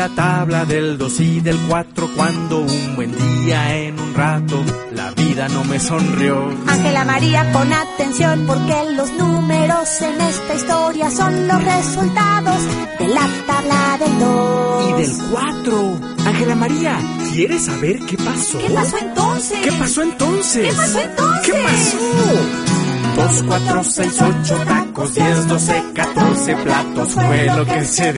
la tabla del 2 y del 4 cuando un buen día en un rato la vida no me sonrió. Ángela María, pon atención porque los números en esta historia son los resultados de la tabla del 2 y del 4. Ángela María, ¿quieres saber qué pasó? ¿Qué pasó entonces? ¿Qué pasó entonces? ¿Qué pasó entonces? ¿Qué pasó? 2, 4, 6, 8 tacos, 10, 12, 14 platos fue lo que se